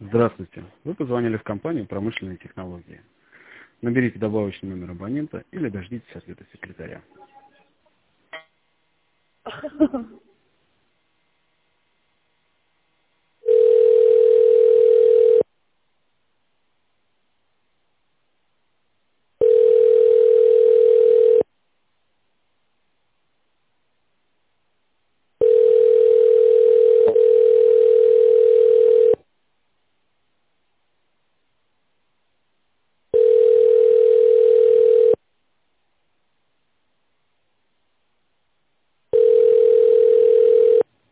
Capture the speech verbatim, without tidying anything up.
Здравствуйте. Вы позвонили в компанию «Промышленные технологии». Наберите добавочный номер абонента или дождитесь ответа секретаря.